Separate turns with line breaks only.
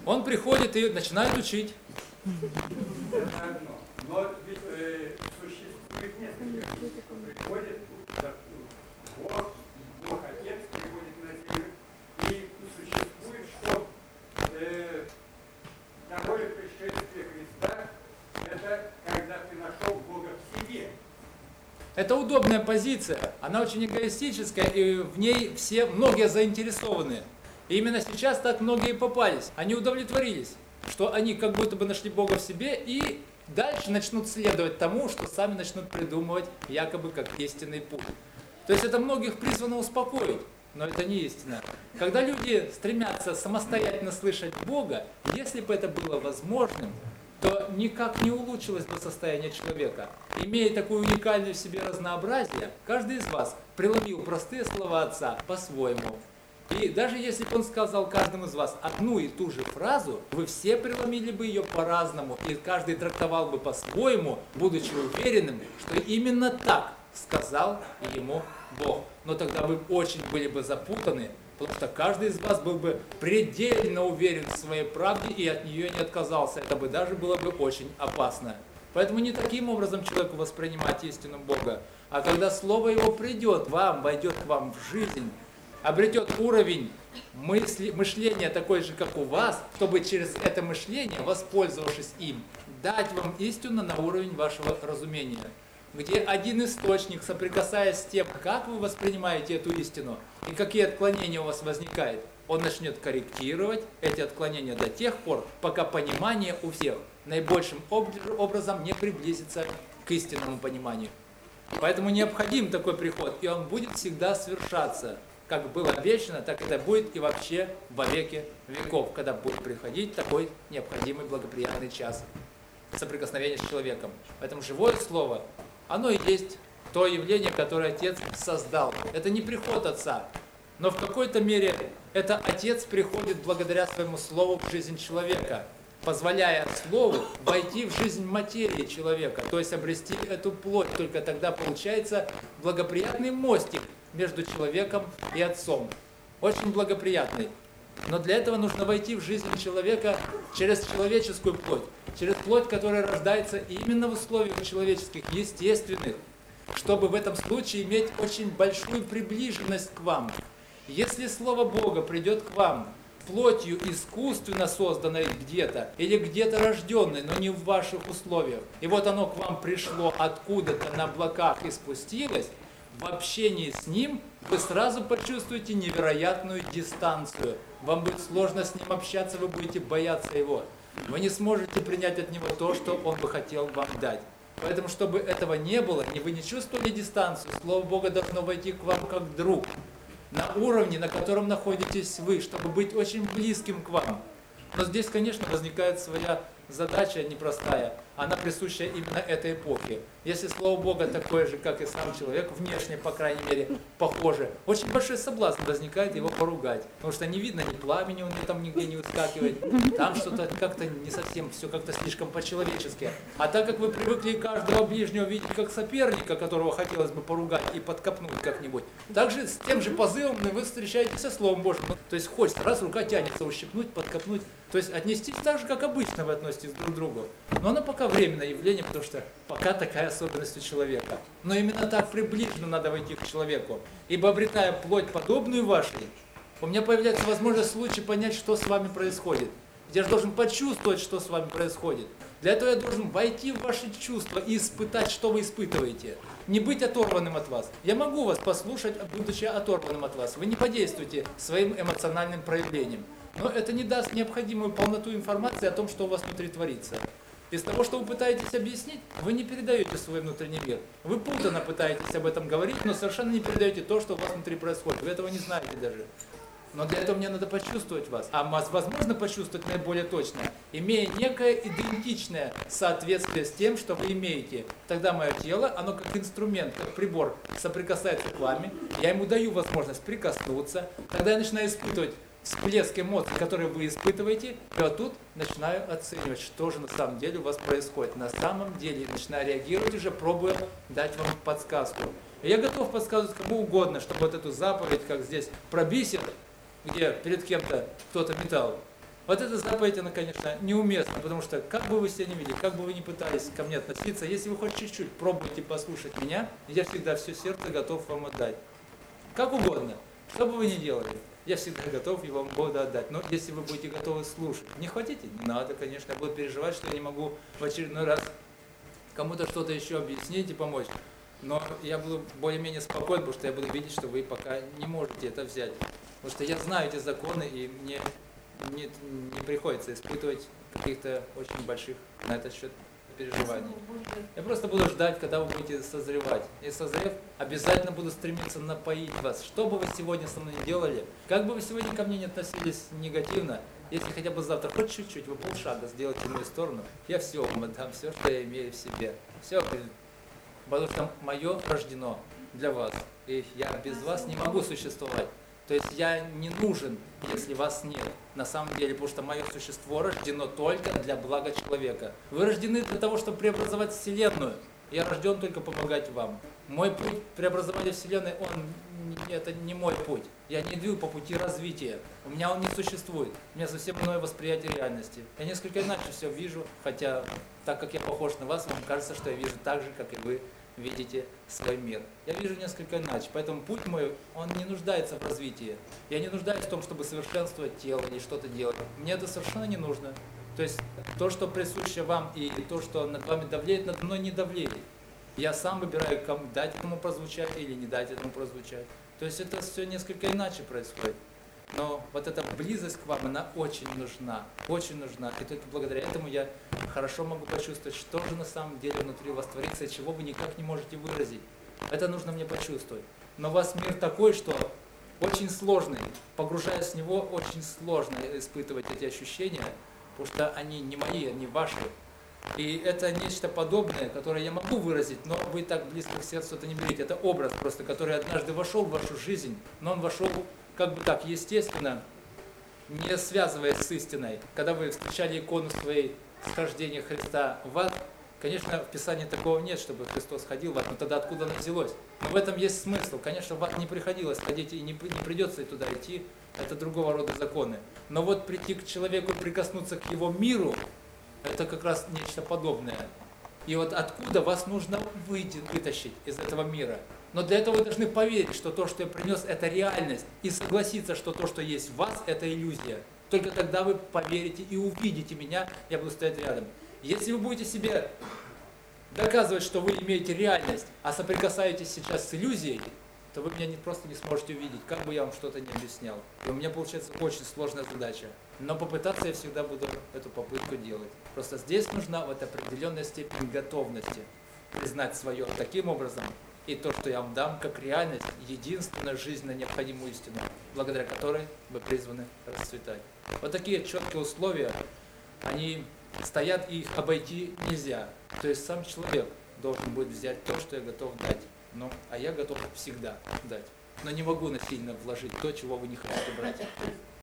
Он приходит и начинает учить.
Это одно. Но ведь существует несколько. Приходит Бог Отец приходит на землю, и существует, что второе пришествие Христа, это когда ты нашел Бога в себе.
Это удобная позиция, она очень эгоистическая, и в ней многие заинтересованы. И именно сейчас так многие попались. Они удовлетворились, что они как будто бы нашли Бога в себе, и дальше начнут следовать тому, что сами начнут придумывать якобы как истинный путь. То есть это многих призвано успокоить, но это не истина. Когда люди стремятся самостоятельно слышать Бога, если бы это было возможным, то никак не улучшилось бы состояние человека. Имея такое уникальное в себе разнообразие, каждый из вас преломил простые слова Отца по-своему. И даже если бы он сказал каждому из вас одну и ту же фразу, вы все преломили бы ее по-разному, и каждый трактовал бы по-своему, будучи уверенным, что именно так сказал ему Бог. Но тогда вы очень были бы запутаны, потому что каждый из вас был бы предельно уверен в своей правде и от нее не отказался. Это бы даже было бы очень опасно. Поэтому не таким образом человеку воспринимать истину Бога, а когда Слово Его придет вам, войдет к вам в жизнь, обретет уровень мышления такой же, как у вас, чтобы через это мышление, воспользовавшись им, дать вам истину на уровень вашего разумения, где один источник, соприкасаясь с тем, как вы воспринимаете эту истину и какие отклонения у вас возникают, он начнет корректировать эти отклонения до тех пор, пока понимание у всех наибольшим образом не приблизится к истинному пониманию. Поэтому необходим такой приход, и он будет всегда совершаться. Как было обещано, так это будет и вообще во веки веков, когда будет приходить такой необходимый благоприятный час соприкосновения с человеком. Поэтому живое слово, оно и есть то явление, которое Отец создал. Это не приход Отца, но в какой-то мере это Отец приходит благодаря своему Слову в жизнь человека, позволяя Слову войти в жизнь материи человека, то есть обрести эту плоть. Только тогда получается благоприятный мостик между человеком и Отцом. Очень благоприятный. Но для этого нужно войти в жизнь человека через человеческую плоть. Через плоть, которая рождается именно в условиях человеческих, естественных, чтобы в этом случае иметь очень большую приближенность к вам. Если Слово Бога придет к вам плотью искусственно созданной где-то, или где-то рожденной, но не в ваших условиях, и вот оно к вам пришло откуда-то на облаках и спустилось, в общении с ним вы сразу почувствуете невероятную дистанцию. Вам будет сложно с ним общаться, вы будете бояться его. Вы не сможете принять от него то, что он бы хотел вам дать. Поэтому, чтобы этого не было, и вы не чувствовали дистанцию, Слово Бога должно войти к вам как друг, на уровне, на котором находитесь вы, чтобы быть очень близким к вам. Но здесь, конечно, возникает своя задача непростая. Она присуща именно этой эпохе. Если Слово Бога такое же, как и сам человек, внешне, по крайней мере, похоже, очень большой соблазн возникает его поругать. Потому что не видно ни пламени, он там нигде не выскакивает. Там что-то как-то не совсем, все как-то слишком по-человечески. А так как вы привыкли каждого ближнего видеть как соперника, которого хотелось бы поругать и подкопнуть как-нибудь, также с тем же позывом вы встречаетесь со Словом Божьим. То есть хочется, раз рука тянется, ущипнуть, подкопнуть. То есть отнестись так же, как обычно вы относитесь друг к другу. Но оно пока временное явление, потому что пока такая особенность у человека. Но именно так приближенно надо войти к человеку. Ибо обретая плоть, подобную вашей, у меня появляется возможность в случае понять, что с вами происходит. Я же должен почувствовать, что с вами происходит. Для этого я должен войти в ваши чувства и испытать, что вы испытываете. Не быть оторванным от вас. Я могу вас послушать, будучи оторванным от вас. Вы не подействуете своим эмоциональным проявлением. Но это не даст необходимую полноту информации о том, что у вас внутри творится. Из того, что вы пытаетесь объяснить, вы не передаете свой внутренний мир. Вы путанно пытаетесь об этом говорить, но совершенно не передаете то, что у вас внутри происходит. Вы этого не знаете даже. Но для этого мне надо почувствовать вас. А возможно почувствовать наиболее точно, имея некое идентичное соответствие с тем, что вы имеете. Тогда мое тело, оно как инструмент, как прибор, соприкасается к вами. Я ему даю возможность прикоснуться. Тогда я начинаю испытывать всплеск эмоций, которые вы испытываете, и вот тут начинаю оценивать, что же на самом деле у вас происходит. На самом деле начинаю реагировать уже, пробуя дать вам подсказку. И я готов подсказывать кому угодно, чтобы вот эту заповедь, как здесь про бисер, где перед кем-то кто-то метал, Вот эта заповедь, она, конечно, неуместна, потому что как бы вы себя не вели, как бы вы ни пытались ко мне относиться, если вы хоть чуть-чуть пробуете послушать меня, я всегда все сердце готов вам отдать. Как угодно, что бы вы ни делали, я всегда готов и вам буду отдать. Но если вы будете готовы слушать, не хотите, не надо, конечно, я буду переживать, что я не могу в очередной раз кому-то что-то еще объяснить и помочь. Но я буду более-менее спокоен, потому что я буду видеть, что вы пока не можете это взять. Потому что я знаю эти законы, и мне не приходится испытывать каких-то очень больших на этот счет переживаний. Я просто буду ждать, когда вы будете созревать. И созрев, обязательно буду стремиться напоить вас. Что бы вы сегодня со мной не делали, как бы вы сегодня ко мне не относились негативно, если хотя бы завтра хоть чуть-чуть, вы полшага сделаете в мою сторону, я все вам отдам, все, что я имею в себе. Все, потому что мое рождено для вас. И я без вас не могу существовать. То есть я не нужен, если вас нет, на самом деле, потому что мое существо рождено только для блага человека. Вы рождены для того, чтобы преобразовать Вселенную. Я рожден только помогать вам. Мой путь преобразования Вселенной, это не мой путь. Я не иду по пути развития. У меня он не существует. У меня совсем иное восприятие реальности. Я несколько иначе все вижу, хотя так как я похож на вас, вам кажется, что я вижу так же, как и вы видите свой мир. Я вижу несколько иначе, поэтому путь мой, он не нуждается в развитии. Я не нуждаюсь в том, чтобы совершенствовать тело или что-то делать. Мне это совершенно не нужно. То есть то, что присуще вам, и то, что над вами давлеет, надо мной не давлеет. Я сам выбираю, дать этому прозвучать или не дать этому прозвучать. То есть это все несколько иначе происходит. Но вот эта близость к вам, она очень нужна. Очень нужна. И только благодаря этому я хорошо могу почувствовать, что же на самом деле внутри вас творится, и чего вы никак не можете выразить. Это нужно мне почувствовать. Но у вас мир такой, что очень сложный. Погружаясь в него, очень сложно испытывать эти ощущения, потому что они не мои, они ваши. И это нечто подобное, которое я могу выразить, но вы так близко к сердцу это не берите. Это образ просто, который однажды вошел в вашу жизнь, но он вошел как бы так, естественно, не связываясь с истиной. Когда вы встречали икону своей схождения Христа в ад, конечно, в Писании такого нет, чтобы Христос ходил в ад, но тогда откуда оно взялось? Но в этом есть смысл. Конечно, в ад не приходилось ходить и не придется и туда идти, это другого рода законы. Но вот прийти к человеку, прикоснуться к его миру, это как раз нечто подобное. И вот откуда вас нужно вытащить из этого мира? Но для этого вы должны поверить, что то, что я принес, это реальность. И согласиться, что то, что есть в вас, это иллюзия. Только тогда вы поверите и увидите меня, я буду стоять рядом. Если вы будете себе доказывать, что вы имеете реальность, а соприкасаетесь сейчас с иллюзией, то вы меня просто не сможете увидеть, как бы я вам что-то не объяснял. И у меня получается очень сложная задача. Но попытаться я всегда буду эту попытку делать. Просто здесь нужна вот определенная степень готовности признать свое таким образом, и то, что я вам дам, как реальность, единственную жизненно необходимую истину, благодаря которой вы призваны расцветать. Вот такие четкие условия, они стоят, и их обойти нельзя. То есть сам человек должен будет взять то, что я готов дать. А я готов всегда дать. Но не могу насильно вложить то, чего вы не хотите брать.